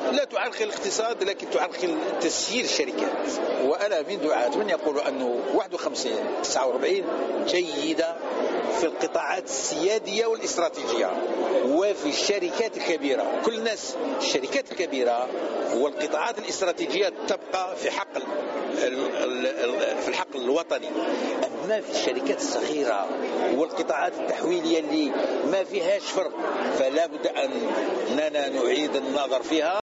لا تعرقل الاقتصاد لكن تعرقل تسيير الشركات. وأنا من دعاة من يقول أنه 51 49 جيدة في القطاعات السيادية والاستراتيجية وفي الشركات الكبيرة. كل الناس الشركات الكبيرة والقطاعات الاستراتيجية تبقى في الحق الوطني. أما في الشركات الصغيرة والقطاعات التحويلية اللي ما فيهاش فرق فلا بد أننا نعيد النظر فيها.